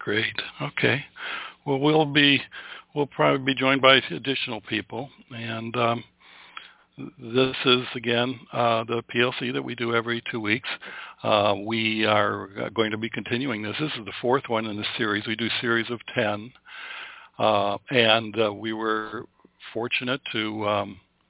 Great. Okay. Well, we'll probably be joined by additional people, and this is again the PLC that we do every 2 weeks. We are going to be continuing this. This is the fourth one in the series. We do series of 10, and we were fortunate to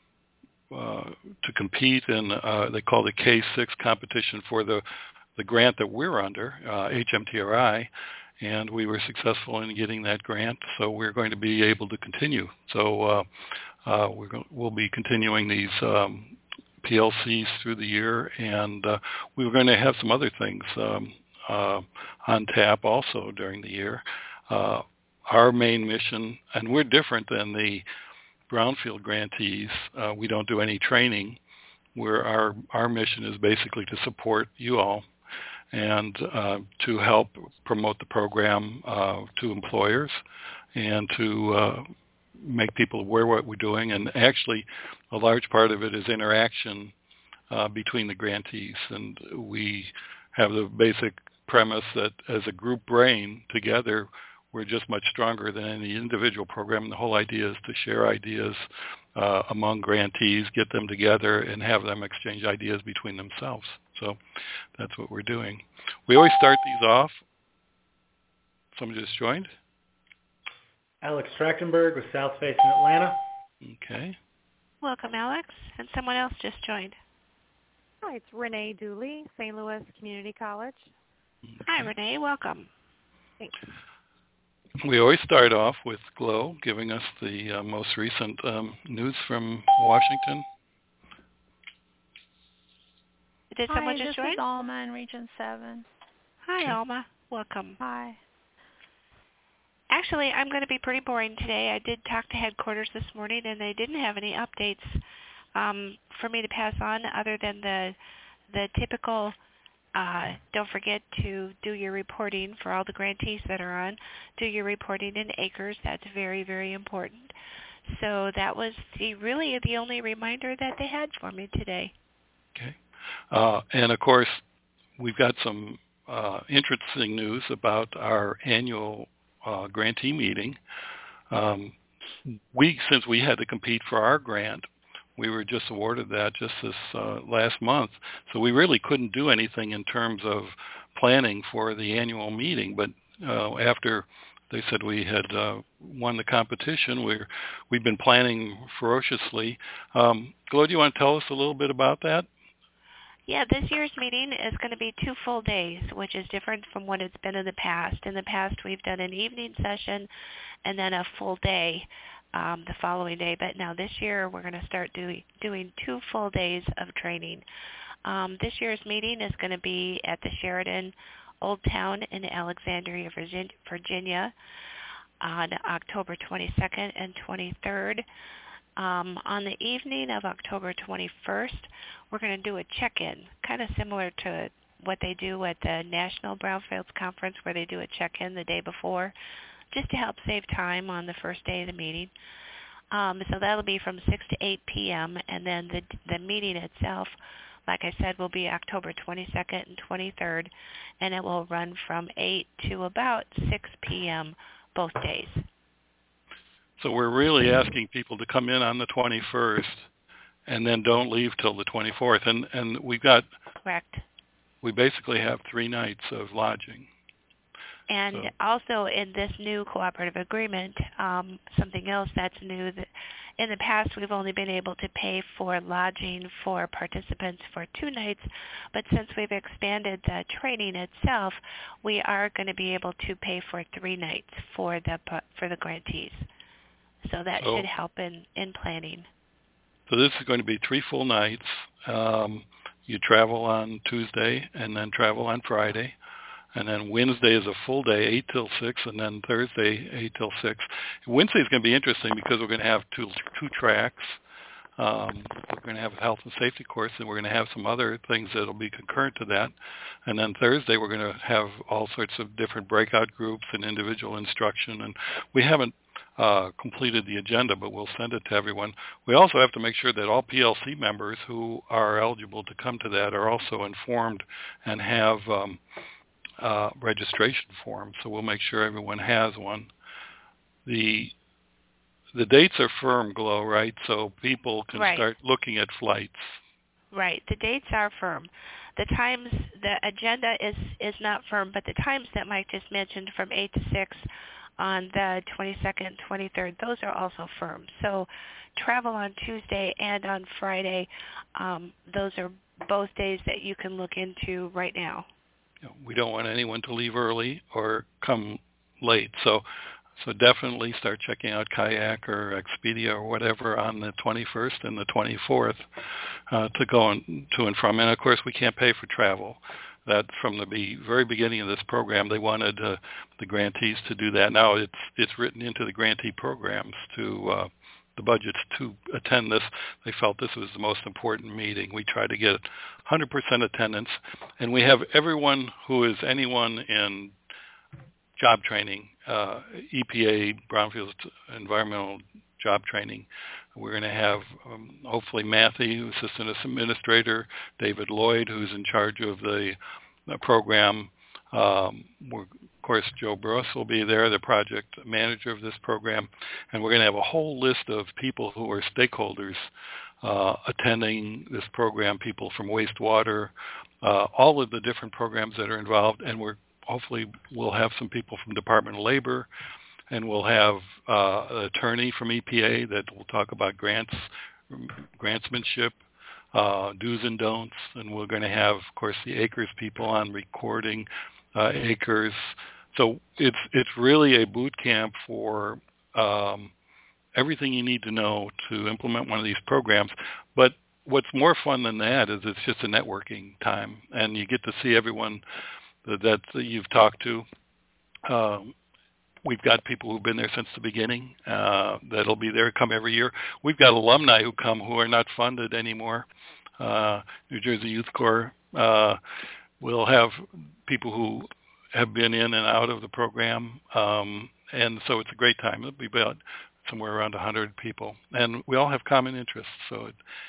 compete in they call the K6 competition for the grant that we're under, HMTRI. And we were successful in getting that grant, so we're going to be able to continue. So we'll be continuing these PLCs through the year, and we're going to have some other things on tap also during the year. Our main mission, and we're different than the Brownfield grantees. We don't do any training. Our mission is basically to support you all and to help promote the program to employers and to make people aware of what we're doing. And actually, a large part of it is interaction between the grantees. And we have the basic premise that as a group brain together, we're just much stronger than any individual program. And the whole idea is to share ideas among grantees, get them together, and have them exchange ideas between themselves. So that's what we're doing. We always start these off. Somebody just joined? Alex Trachtenberg with South Face in Atlanta. Okay. Welcome, Alex. And someone else just joined. Hi, it's Renee Dooley, St. Louis Community College. Okay. Hi, Renee. Welcome. Thanks. We always start off with Glo giving us the most recent news from Washington. Did someone just join? This is Alma in Region 7. Hi, Okay. Alma. Welcome. Hi. Actually, I'm going to be pretty boring today. I did talk to headquarters this morning, and they didn't have any updates for me to pass on other than the typical, don't forget to do your reporting for all the grantees that are on. Do your reporting in acres. That's very, very important. So that was really the only reminder that they had for me today. Okay. And of course, we've got some interesting news about our annual grantee meeting. Since we had to compete for our grant, we were just awarded that just this last month. So we really couldn't do anything in terms of planning for the annual meeting. But after they said we had won the competition, we've been planning ferociously. Glo, do you want to tell us a little bit about that? Yeah, this year's meeting is going to be 2 full days, which is different from what it's been in the past. In the past, we've done an evening session and then a full day the following day. But now this year, we're going to start doing 2 full days of training. This year's meeting is going to be at the Sheraton Old Town in Alexandria, Virginia on October 22nd and 23rd. On the evening of October 21st, we're going to do a check-in, kind of similar to what they do at the National Brownfields Conference, where they do a check-in the day before, just to help save time on the first day of the meeting. So that'll be from 6 to 8 p.m., and then the meeting itself, like I said, will be October 22nd and 23rd, and it will run from 8 to about 6 p.m. both days. So we're really asking people to come in on the 21st and then don't leave till the 24th. And we've got... Correct. We basically have 3 nights of lodging. And also in this new cooperative agreement, something else that's new, that in the past we've only been able to pay for lodging for participants for 2 nights, but since we've expanded the training itself, we are going to be able to pay for 3 nights for the grantees. So that should help in planning. So this is going to be 3 full nights. You travel on Tuesday and then travel on Friday. And then Wednesday is a full day, 8 till 6, and then Thursday, 8 till 6. Wednesday is going to be interesting because we're going to have two tracks. We're going to have a health and safety course, and we're going to have some other things that will be concurrent to that. And then Thursday, we're going to have all sorts of different breakout groups and individual instruction. And we haven't completed the agenda, but we'll send it to everyone. We also have to make sure that all PLC members who are eligible to come to that are also informed and have registration form, so we'll make sure everyone has one. The dates are firm, Glo, right? So people can start looking at flights. Right. The dates are firm. The times, the agenda is not firm, but the times that Mike just mentioned from 8 to 6 on the 22nd, 23rd, those are also firm. So travel on Tuesday and on Friday, those are both days that you can look into right now. We don't want anyone to leave early or come late. So definitely start checking out Kayak or Expedia or whatever on the 21st and the 24th to go to and from. And, of course, we can't pay for travel. That from the very beginning of this program, they wanted the grantees to do that. Now it's written into the grantee programs to the budgets to attend this. They felt this was the most important meeting. We try to get 100% attendance, and we have everyone who is anyone in job training, EPA, Brownfield Environmental Job Training. We're going to have hopefully Matthew, Assistant Administrator, David Lloyd, who's in charge of the program. Of course, Joe Bruss will be there, the project manager of this program, and we're going to have a whole list of people who are stakeholders attending this program, people from wastewater, all of the different programs that are involved, and hopefully we'll have some people from Department of Labor, and we'll have an attorney from EPA that will talk about grantsmanship, do's and don'ts, and we're going to have, of course, the ACRES people on recording ACRES. So it's really a boot camp for everything you need to know to implement one of these programs. But what's more fun than that is it's just a networking time, and you get to see everyone that you've talked to. We've got people who've been there since the beginning that'll be there, come every year. We've got alumni who come who are not funded anymore. New Jersey Youth Corps will have people who have been in and out of the program, and so it's a great time. It'll be about somewhere around 100 people, and we all have common interests, so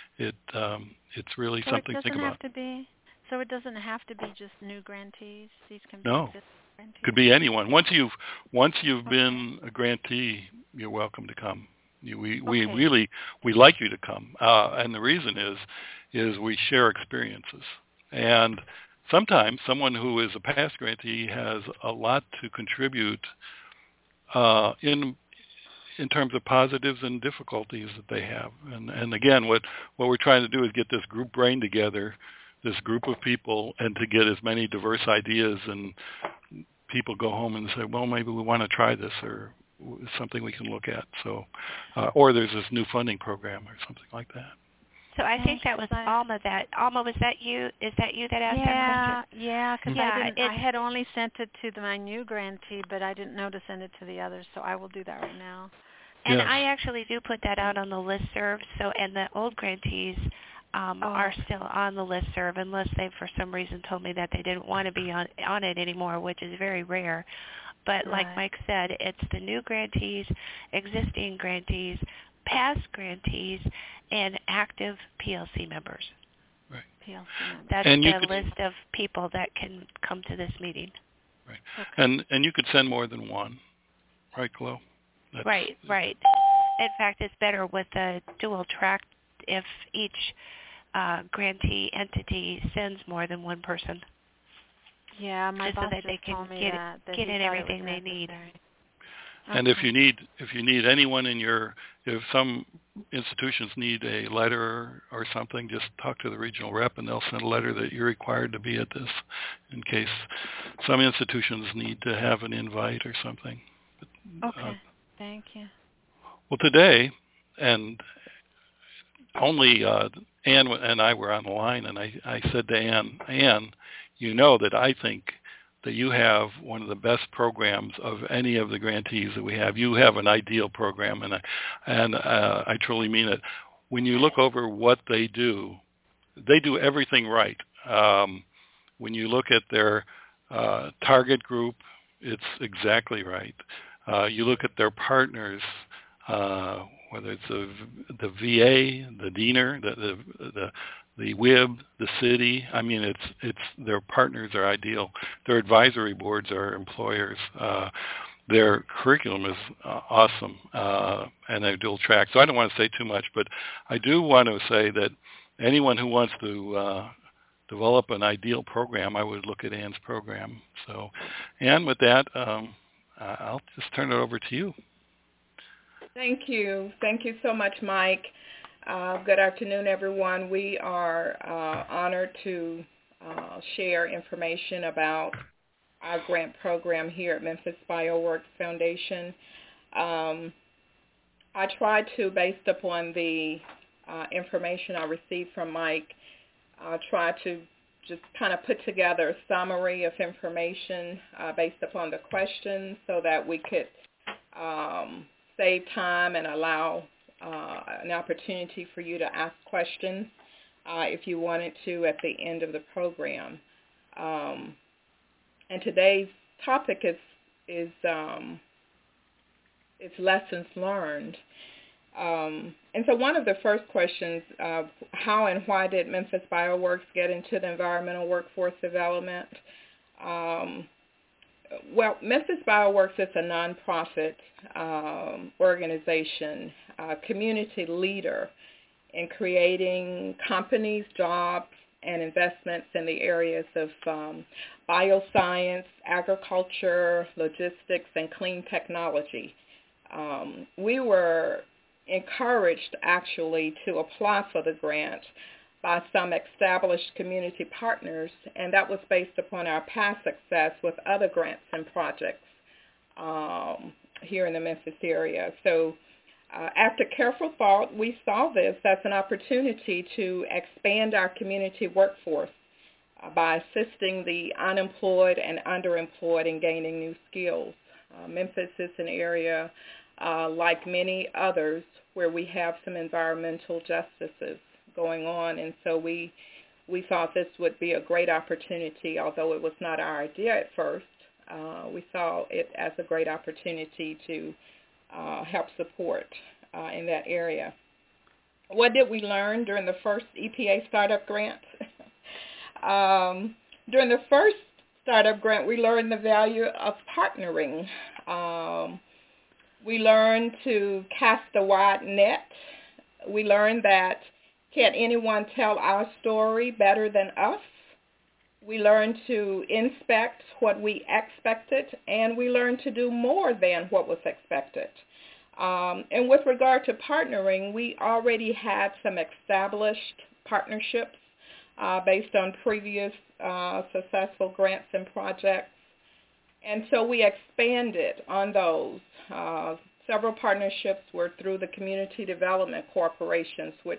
it's really something to think about. So it doesn't have to be just new grantees. These can be existing grantees. Could be anyone. Once you've been a grantee, you're welcome to come. We like you to come, and the reason is we share experiences, and sometimes someone who is a past grantee has a lot to contribute in terms of positives and difficulties that they have. And again, what we're trying to do is get this group brain together, this group of people, and to get as many diverse ideas, and people go home and say, well, maybe we want to try this, or it's something we can look at. So, or there's this new funding program or something like that. So I think that was Alma. Alma, was that you? Is that you that asked that question? Yeah, because I had only sent it to my new grantee, but I didn't know to send it to the others, so I will do that right now. And I actually do put that out on the listserv. So, and the old grantees are still on the listserv, unless they, for some reason, told me that they didn't want to be on it anymore, which is very rare. But like Mike said, it's the new grantees, existing grantees, past grantees, and active PLC members. Right. PLC members. That's the list of people that can come to this meeting. Right. Okay. And you could send more than one, right, Glo? Right. In fact, it's better with the dual track if each grantee entity sends more than one person. Yeah, my boss so that they can told me get in everything they need. And if you need anyone if some institutions need a letter or something, just talk to the regional rep, and they'll send a letter that you're required to be at this, in case some institutions need to have an invite or something. Okay. Thank you. Well, today, and only Ann and I were on the line, and I said to Ann, you know that I think that you have one of the best programs of any of the grantees that we have. You have an ideal program, and I truly mean it. When you look over what they do everything right. When you look at their target group, it's exactly right. You look at their partners, whether it's the VA, the DENR, the WIB, the city. I mean, it's their partners are ideal. Their advisory boards are employers. Their curriculum is awesome, and they dual track. So I don't want to say too much, but I do want to say that anyone who wants to develop an ideal program, I would look at Ann's program. So, Ann, with that, I'll just turn it over to you. Thank you. Thank you so much, Mike. Good afternoon, everyone. We are honored to share information about our grant program here at Memphis BioWorks Foundation. I tried to, based upon the information I received from Mike, try to just kind of put together a summary of information based upon the questions so that we could save time and allow an opportunity for you to ask questions if you wanted to at the end of the program. And today's topic is lessons learned. And so one of the first questions, how and why did Memphis BioWorks get into the environmental workforce development? Well, Memphis BioWorks is a nonprofit organization, community leader in creating companies, jobs, and investments in the areas of bioscience, agriculture, logistics, and clean technology. We were encouraged, actually, to apply for the grant by some established community partners, and that was based upon our past success with other grants and projects here in the Memphis area. So after careful thought, we saw this as an opportunity to expand our community workforce by assisting the unemployed and underemployed in gaining new skills. Memphis is an area, like many others, where we have some environmental justices going on, and so we thought this would be a great opportunity, although it was not our idea at first. We saw it as a great opportunity to help support in that area. What did we learn during the first EPA startup grant? During the first startup grant, we learned the value of partnering. We learned to cast a wide net. We learned that can't anyone tell our story better than us. We learned to inspect what we expected, and we learned to do more than what was expected. And with regard to partnering, we already had some established partnerships based on previous successful grants and projects. And so we expanded on those. Several partnerships were through the community development corporations, which,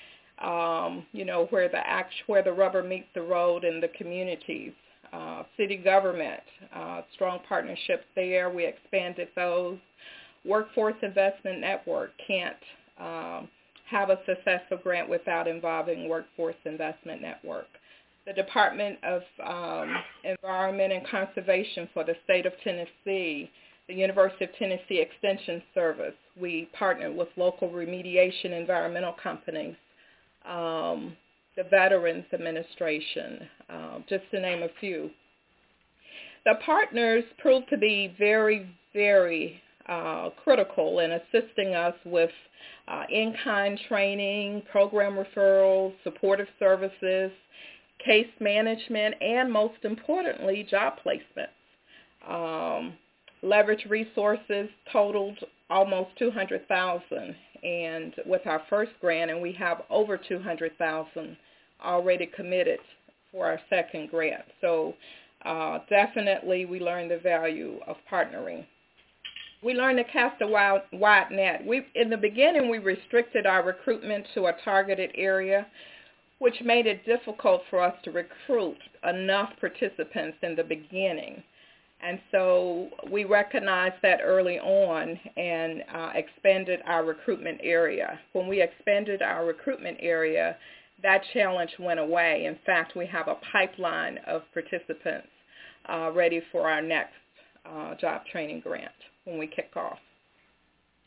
where the rubber meets the road in the communities. City government, strong partnerships there. We expanded those. Workforce Investment Network can't have a successful grant without involving Workforce Investment Network. The Department of Environment and Conservation for the state of Tennessee, the University of Tennessee Extension Service. We partnered with local remediation environmental companies, the Veterans Administration, just to name a few. The partners proved to be very, very critical in assisting us with in-kind training, program referrals, supportive services, case management, and most importantly, job placements. Leverage resources totaled almost $200,000, and with our first grant, and we have over $200,000 already committed for our second grant. So definitely we learned the value of partnering. We learned to cast a wide net. In the beginning, we restricted our recruitment to a targeted area, which made it difficult for us to recruit enough participants in the beginning. And so we recognized that early on and expanded our recruitment area. When we expanded our recruitment area, that challenge went away. In fact, we have a pipeline of participants ready for our next job training grant when we kick off.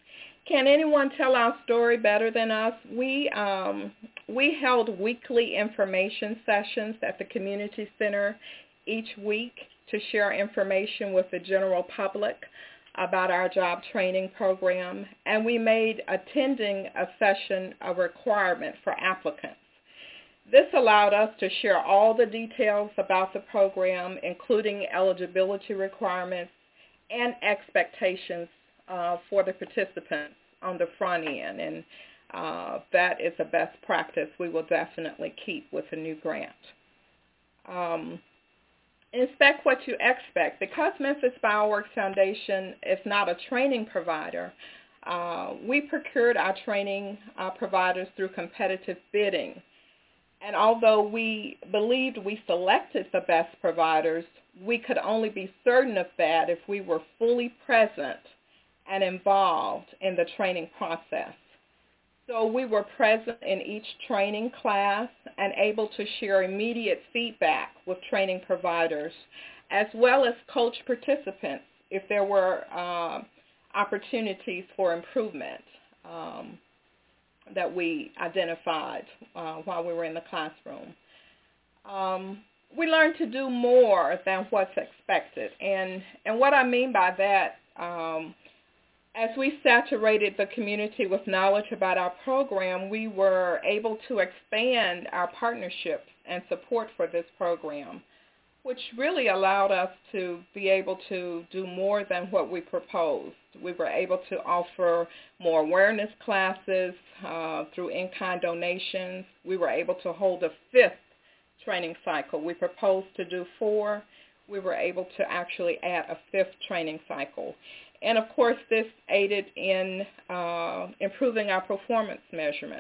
Can anyone tell our story better than us? We held weekly information sessions at the community center each week to share information with the general public about our job training program, and we made attending a session a requirement for applicants. This allowed us to share all the details about the program, including eligibility requirements and expectations for the participants on the front end, and that is a best practice we will definitely keep with a new grant. Inspect what you expect. Because Memphis Bioworks Foundation is not a training provider, we procured our training providers through competitive bidding. And although we believed we selected the best providers, we could only be certain of that if we were fully present and involved in the training process. So we were present in each training class and able to share immediate feedback with training providers, as well as coach participants if there were opportunities for improvement that we identified while we were in the classroom. We learned to do more than what's expected. And what I mean by that, as we saturated the community with knowledge about our program, we were able to expand our partnerships and support for this program, which really allowed us to be able to do more than what we proposed. We were able to offer more awareness classes through in-kind donations. We were able to hold a 5th training cycle. We proposed to do 4. We were able to actually add a 5th training cycle. And, of course, this aided in improving our performance measurements.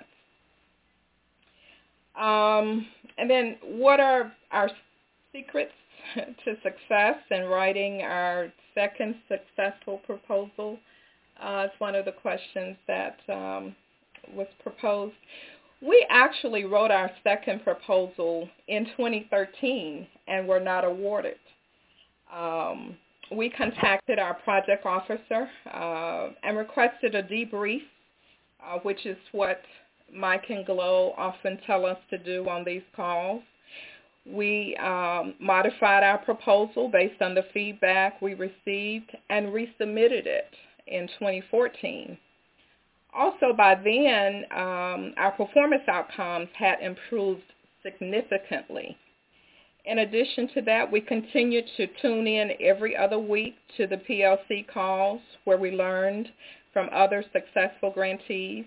And then what are our secrets to success in writing our second successful proposal? It's one of the questions that was proposed. We actually wrote our second proposal in 2013 and were not awarded. We contacted our project officer and requested a debrief, which is what Mike and Glo often tell us to do on these calls. We modified our proposal based on the feedback we received and resubmitted it in 2014. Also, by then, our performance outcomes had improved significantly. In addition to that, we continued to tune in every other week to the PLC calls where we learned from other successful grantees.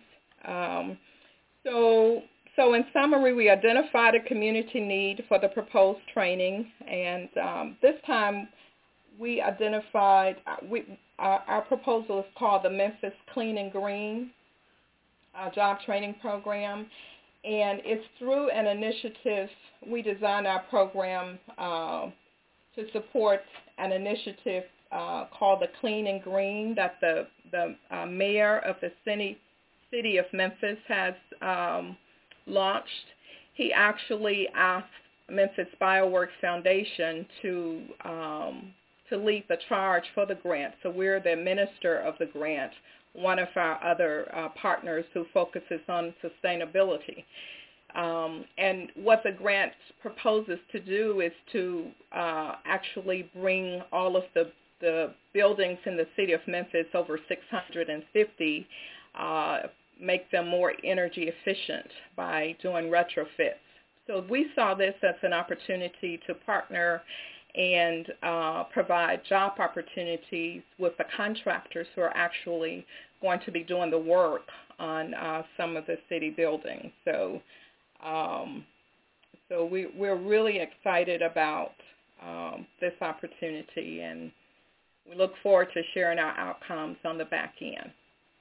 So in summary, we identified a community need for the proposed training, and this time we identified, our proposal is called the Memphis Clean and Green Job Training Program, and it's through an initiative. We designed our program to support an initiative called the Clean and Green that the mayor of the city of Memphis has launched. He actually asked Memphis Bioworks Foundation to lead the charge for the grant. So we're the administrator of the grant, one of our other partners who focuses on sustainability. And what the grant proposes to do is to actually bring all of the buildings in the city of Memphis, over 650, make them more energy efficient by doing retrofits. So we saw this as an opportunity to partner and provide job opportunities with the contractors who are actually going to be doing the work on some of the city buildings. So we're really excited about this opportunity, and we look forward to sharing our outcomes on the back end.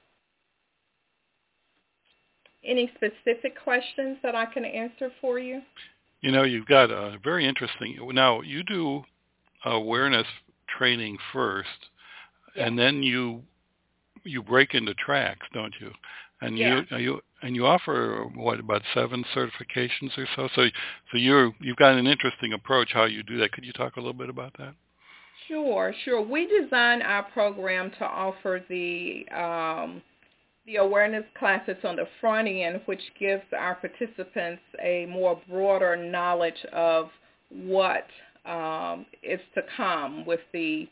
Any specific questions that I can answer for you? You know, you've got a very interesting, now you do awareness training first, Yes. and then you break into tracks, don't you? And Yeah. you offer what, about 7 certifications or so? So you've got an interesting approach how you do that. Could you talk a little bit about that? Sure. We designed our program to offer the the awareness classes on the front end, which gives our participants a more broader knowledge of what is to come with the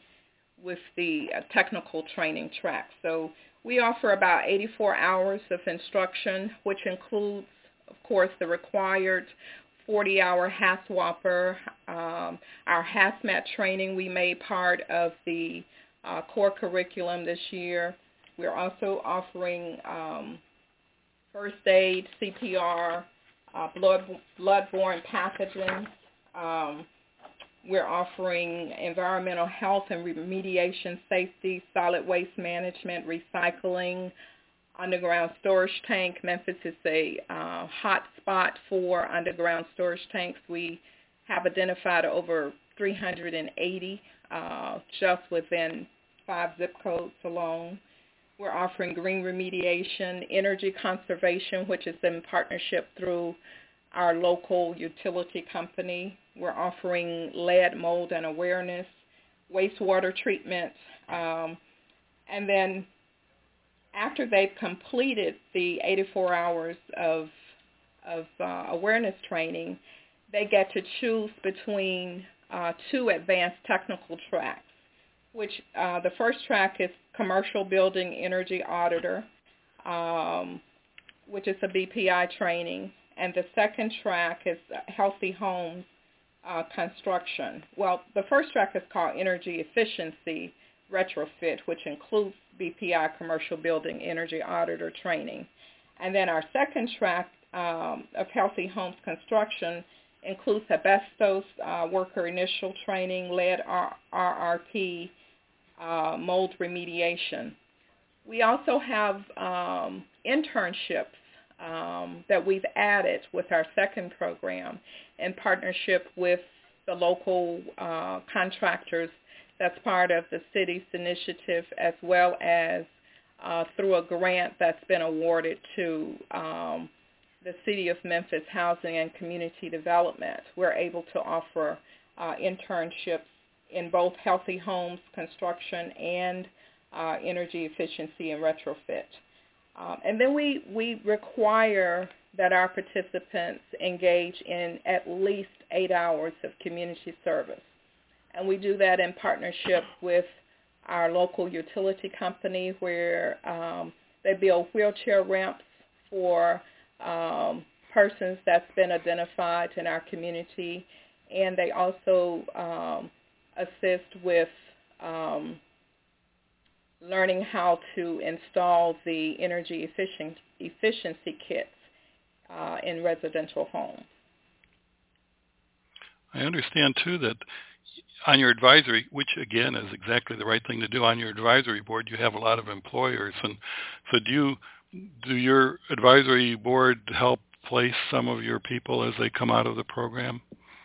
technical training track. So we offer about 84 hours of instruction, which includes, of course, the required 40-hour HAZWOPER. Our hazmat training we made part of the core curriculum this year. We're also offering first aid, CPR, bloodborne pathogens. We're offering environmental health and remediation safety, solid waste management, recycling, underground storage tank. Memphis is a hot spot for underground storage tanks. We have identified over 380 just within 5 zip codes alone. We're offering green remediation, energy conservation, which is in partnership through our local utility company. We're offering lead, mold, and awareness, wastewater treatment, and then after they've completed the 84 hours of awareness training, they get to choose between 2 advanced technical tracks, which the first track is Commercial Building Energy Auditor, which is a BPI training, and the second track is Healthy Homes Construction. Well, the first track is called Energy Efficiency Retrofit, which includes BPI Commercial Building Energy Auditor training. And then our second track of Healthy Homes Construction includes asbestos worker initial training, lead RRP, mold remediation. We also have internships that we've added with our second program in partnership with the local contractors. That's part of the city's initiative, as well as through a grant that's been awarded to the City of Memphis Housing and Community Development. We're able to offer internships in both healthy homes construction and energy efficiency and retrofit. And then we require that our participants engage in at least 8 hours of community service. And we do that in partnership with our local utility company, where they build wheelchair ramps for persons that's been identified in our community. And they also assist with learning how to install the energy efficiency kits in residential homes. I understand, too, that on your advisory, which, again, is exactly the right thing to do, on your advisory board, you have a lot of employers. And so do your advisory board help place some of your people as they come out of the program?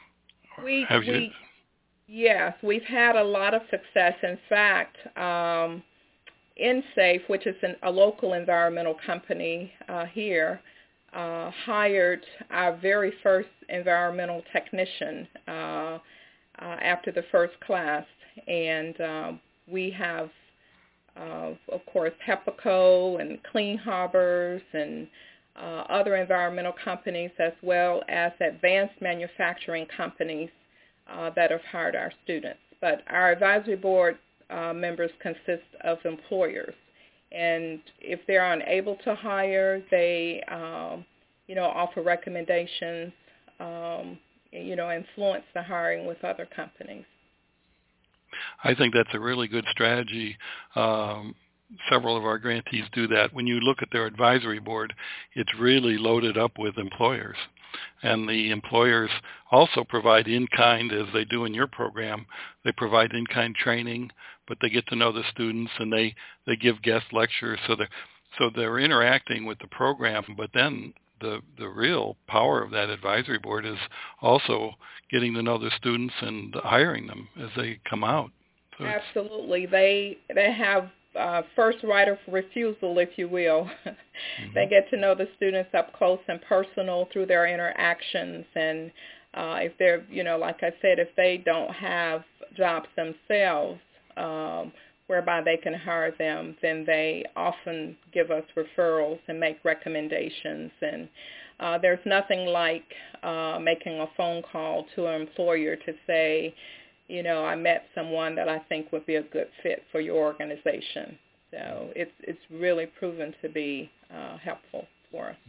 Yes, we've had a lot of success. In fact, InSafe, which is a local environmental company here, hired our very first environmental technician after the first class. And we have, of course, HEPACO and Clean Harbors and other environmental companies, as well as advanced manufacturing companies that have hired our students. But our advisory board members consist of employers, and if they're unable to hire, they offer recommendations, influence the hiring with other companies. I think that's a really good strategy. Several of our grantees do that. When you look at their advisory board, it's really loaded up with employers. And the employers also provide in-kind, as they do in your program. They provide in-kind training, but they get to know the students, and they give guest lectures. So they're interacting with the program, but then the real power of that advisory board is also getting to know the students and hiring them as they come out. So absolutely. They have first right of refusal, if you will. Mm-hmm. They get to know the students up close and personal through their interactions. And if they're, like I said, if they don't have jobs themselves, we're whereby they can hire them, then they often give us referrals and make recommendations. And there's nothing like making a phone call to an employer to say, I met someone that I think would be a good fit for your organization. So it's really proven to be helpful for us.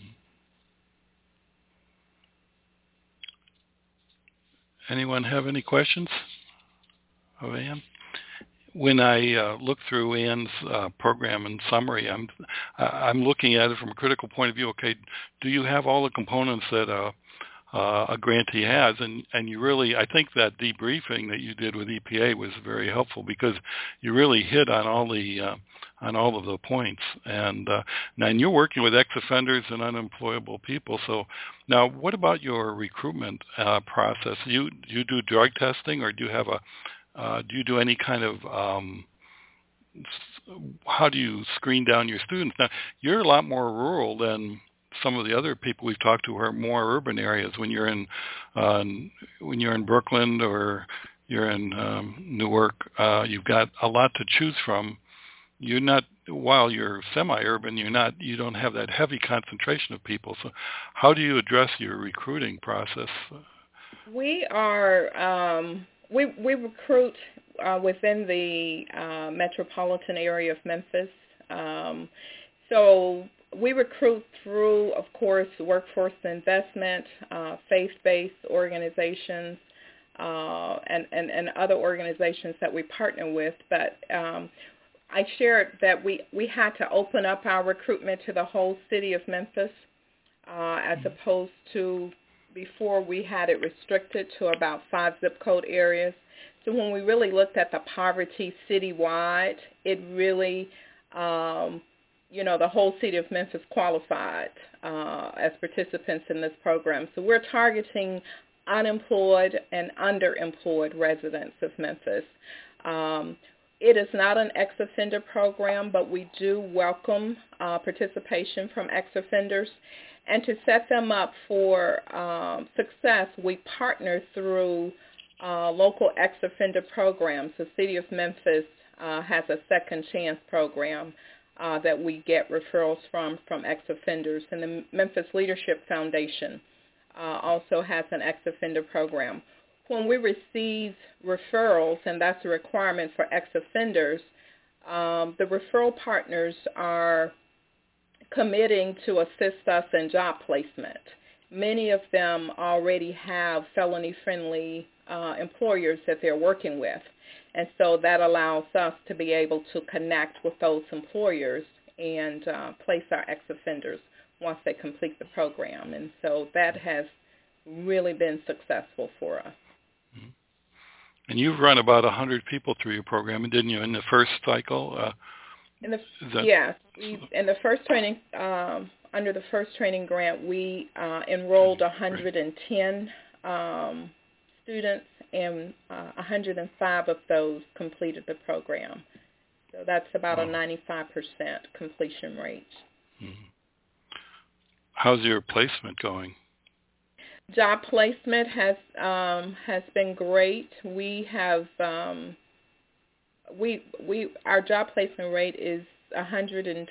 Anyone have any questions of Ann? When I look through Ann's program and summary, I'm looking at it from a critical point of view. Okay, do you have all the components that a grantee has? And you really, I think that debriefing that you did with EPA was very helpful because you really hit on all of the points. And you're working with ex-offenders and unemployable people. So now, what about your recruitment process? Do you do drug testing, or do you have do you do any kind of, how do you screen down your students? Now, you're a lot more rural than some of the other people we've talked to who are more urban areas. When you're in Brooklyn or you're in Newark, you've got a lot to choose from. You're not, while you're semi-urban, you don't have that heavy concentration of people. So how do you address your recruiting process? We are, we recruit within the metropolitan area of Memphis. So we recruit through, of course, workforce investment, faith-based organizations, and other organizations that we partner with. But I shared that we had to open up our recruitment to the whole city of Memphis, as opposed to before we had it restricted to about 5 zip code areas. So when we really looked at the poverty citywide, it really, the whole city of Memphis qualified as participants in this program. So we're targeting unemployed and underemployed residents of Memphis. It is not an ex-offender program, but we do welcome participation from ex-offenders. And to set them up for success, we partner through local ex-offender programs. The City of Memphis has a second chance program that we get referrals from ex-offenders. And the Memphis Leadership Foundation also has an ex-offender program. When we receive referrals, and that's a requirement for ex-offenders, the referral partners are committing to assist us in job placement. Many of them already have felony-friendly employers that they're working with, and so that allows us to be able to connect with those employers and place our ex-offenders once they complete the program. And so that has really been successful for us. And you've run about 100 people through your program, didn't you, in the first cycle? Yes. In the first training, under the first training grant, we enrolled 110 students, and 105 of those completed the program. So that's about a 95% completion rate. Mm-hmm. How's your placement going? Job placement has been great. We have our job placement rate is 126%.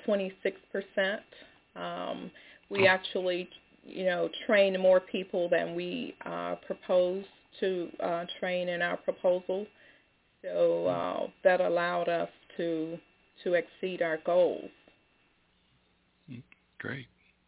We actually, train more people than we proposed to train in our proposal. So that allowed us to exceed our goals. Great.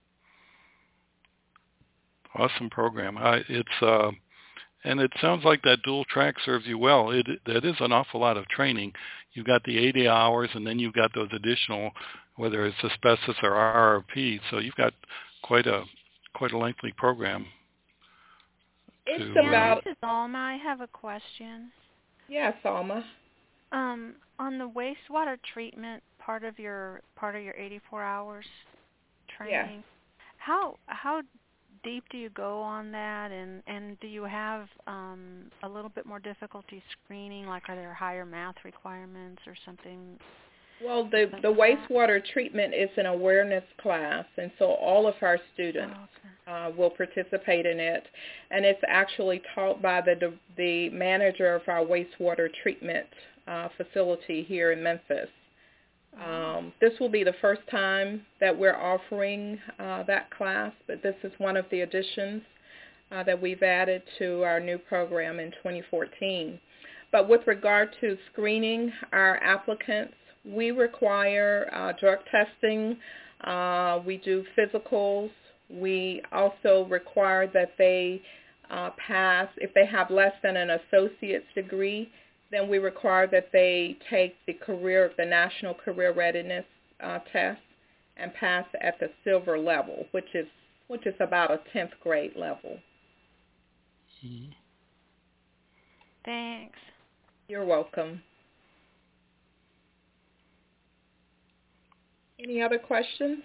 Awesome program. And it sounds like that dual track serves you well. That is an awful lot of training. You've got the 80 hours, and then you've got those additional, whether it's asbestos or RRP. So you've got quite a lengthy program. It's about. This is Alma. I have a question. Yes, Alma. On the wastewater treatment part of your 84 hours training, how deep do you go on that, and do you have a little bit more difficulty screening? Like, are there higher math requirements or something? Well, the wastewater treatment is an awareness class, and so all of our students will participate in it, and it's actually taught by the manager of our wastewater treatment facility here in Memphis. This will be the first time that we're offering that class, but this is one of the additions that we've added to our new program in 2014. But with regard to screening our applicants, we require drug testing. We do physicals. We also require that they pass, if they have less than an associate's degree, then we require that they take the National Career Readiness Test and pass at the silver level, which is about a 10th grade level. Thanks. You're welcome. Any other questions?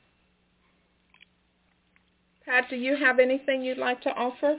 Pat, do you have anything you'd like to offer?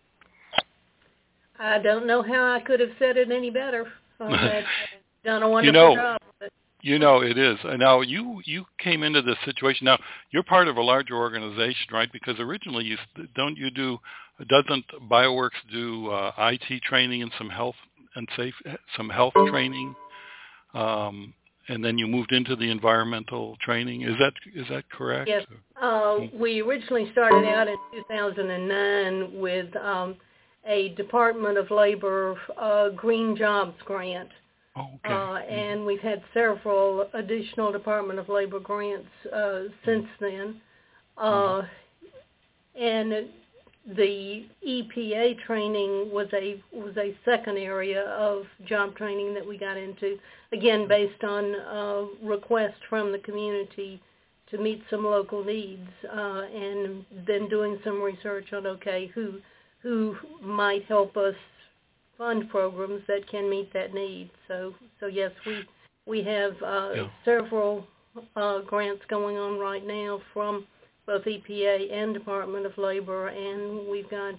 I don't know how I could have said it any better. Done a wonderful job. You know it is. Now, you came into this situation. Now, you're part of a larger organization, right? Because originally, doesn't BioWorks do IT training and some health training, and then you moved into the environmental training. Is that correct? Yes. We originally started out in 2009 with a Department of Labor Green Jobs grant. Okay. And we've had several additional Department of Labor grants since then. And the EPA training was a second area of job training that we got into, again based on requests from the community to meet some local needs, and then doing some research on who might help us fund programs that can meet that need. So yes, we have several grants going on right now from both EPA and Department of Labor, and we've got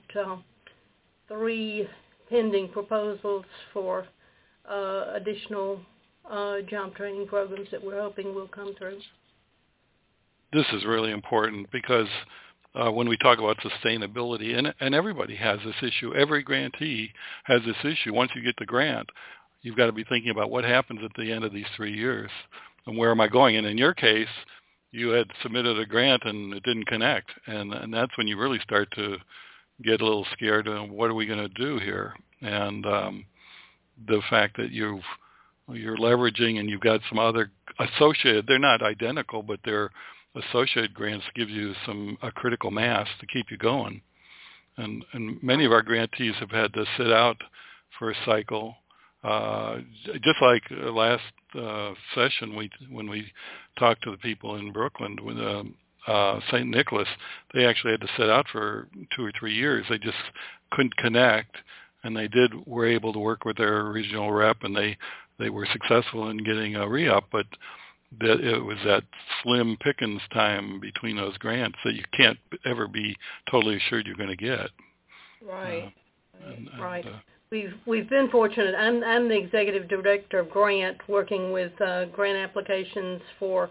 3 pending proposals for additional job training programs that we're hoping will come through. This is really important because when we talk about sustainability, and everybody has this issue, every grantee has this issue. Once you get the grant, you've got to be thinking about what happens at the end of these 3 years and where am I going. And in your case, you had submitted a grant and it didn't connect, and that's when you really start to get a little scared of what are we going to do here. And the fact that you're leveraging and you've got some other associated, they're not identical, but they're associated grants, give you a critical mass to keep you going. And many of our grantees have had to sit out for a cycle. Just like last session, when we talked to the people in Brooklyn with St. Nicholas, they actually had to sit out for 2 or 3 years. They just couldn't connect, and they were able to work with their regional rep, and they were successful in getting a re-up, but that it was that slim pickings time between those grants that you can't ever be totally assured you're going to get. Right. Right. We've been fortunate. I'm the executive director of Grant, working with grant applications for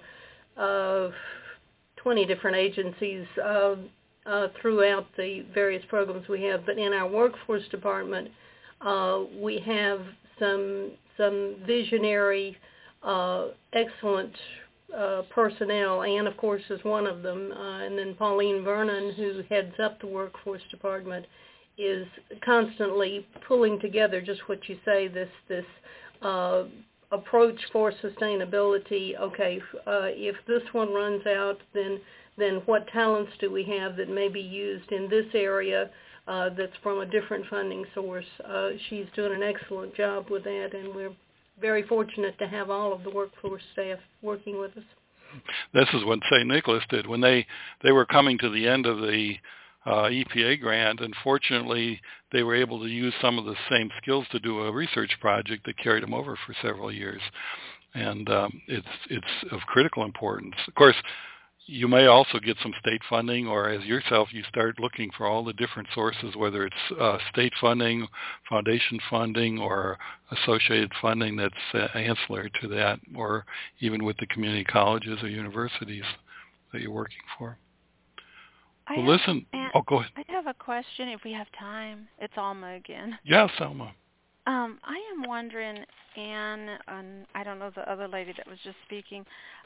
20 different agencies throughout the various programs we have. But in our workforce department, we have some visionary, excellent personnel. Ann, of course, is one of them, and then Pauline Vernon, who heads up the workforce department, is constantly pulling together just what you say, this approach for sustainability. Okay, if this one runs out, then what talents do we have that may be used in this area that's from a different funding source? She's doing an excellent job with that, and we're very fortunate to have all of the workforce staff working with us. This is what St. Nicholas did. When they were coming to the end of the EPA grant, and fortunately they were able to use some of the same skills to do a research project that carried them over for several years. And it's of critical importance. Of course, you may also get some state funding, or as yourself, you start looking for all the different sources, whether it's state funding, foundation funding, or associated funding that's ancillary to that, or even with the community colleges or universities that you're working for. Listen. Go ahead. I have a question if we have time. It's Alma again. Yes, Alma. I am wondering, Anne, and I don't know the other lady that was just speaking,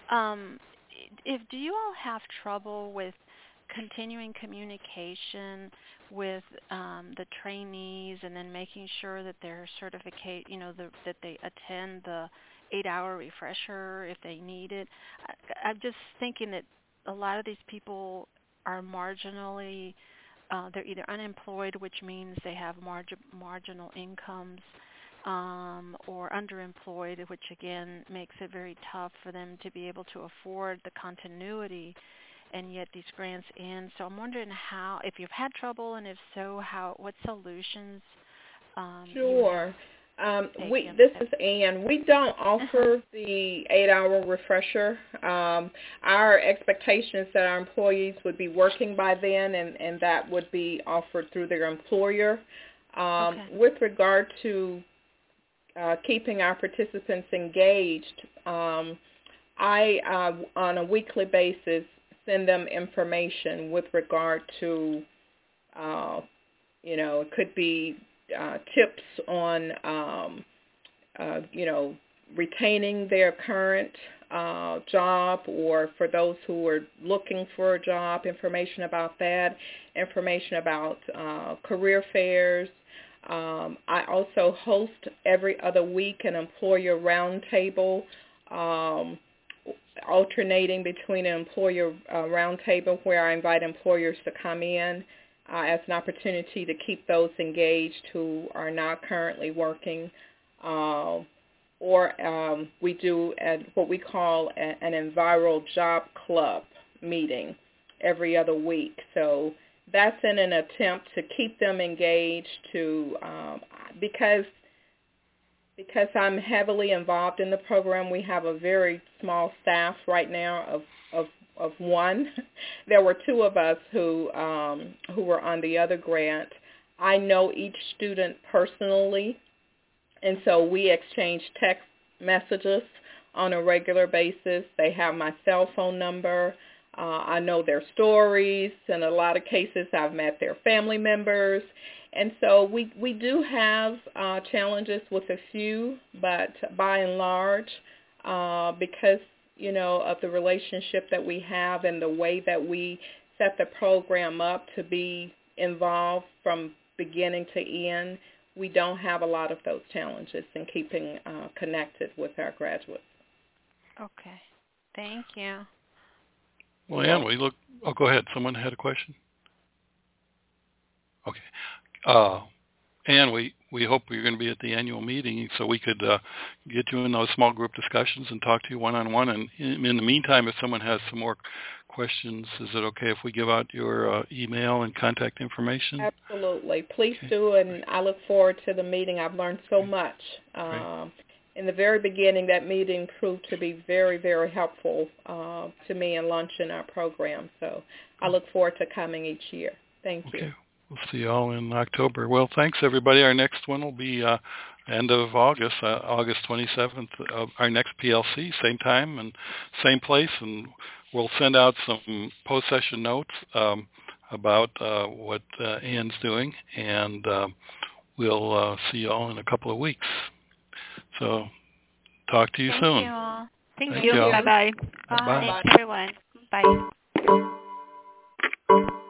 do you all have trouble with continuing communication with the trainees and then making sure that they're certificate, that they attend the 8-hour refresher if they need it? I'm just thinking that a lot of these people are marginally, they're either unemployed, which means they have marginal incomes, or underemployed, which again makes it very tough for them to be able to afford the continuity, and yet these grants end. So I'm wondering if you've had trouble, and if so, what solutions? Sure. This is Ann. We don't offer the 8-hour refresher. Our expectation is that our employees would be working by then, and that would be offered through their employer. With regard to keeping our participants engaged, I, on a weekly basis, send them information with regard to, it could be tips on, retaining their current job, or for those who are looking for a job, information about that, information about career fairs. I also host every other week an employer roundtable, alternating between an employer roundtable where I invite employers to come in as an opportunity to keep those engaged who are not currently working, or we do what we call an Enviro Job Club meeting every other week. So that's in an attempt to keep them engaged, because I'm heavily involved in the program. We have a very small staff right now of one. There were 2 of us who were on the other grant. I know each student personally, and so we exchange text messages on a regular basis. They have my cell phone number. I know their stories. In a lot of cases, I've met their family members. And so we do have challenges with a few, but by and large, because, of the relationship that we have and the way that we set the program up to be involved from beginning to end, we don't have a lot of those challenges in keeping connected with our graduates. Okay. Thank you. Well, Ann, go ahead. Someone had a question? Okay. Ann, we hope you're going to be at the annual meeting so we could get you in those small group discussions and talk to you one-on-one. And in the meantime, if someone has some more questions, is it okay if we give out your email and contact information? Absolutely. Please do, and I look forward to the meeting. I've learned so much. In the very beginning, that meeting proved to be very, very helpful to me in launching our program. So I look forward to coming each year. Thank you. Okay. We'll see you all in October. Well, thanks, everybody. Our next one will be end of August, August 27th, our next PLC, same time and same place. And we'll send out some post-session notes about what Ann's doing. And we'll see you all in a couple of weeks. So talk to you soon. Thank you all. Thank you. Bye-bye. Bye. Thanks, everyone. Bye.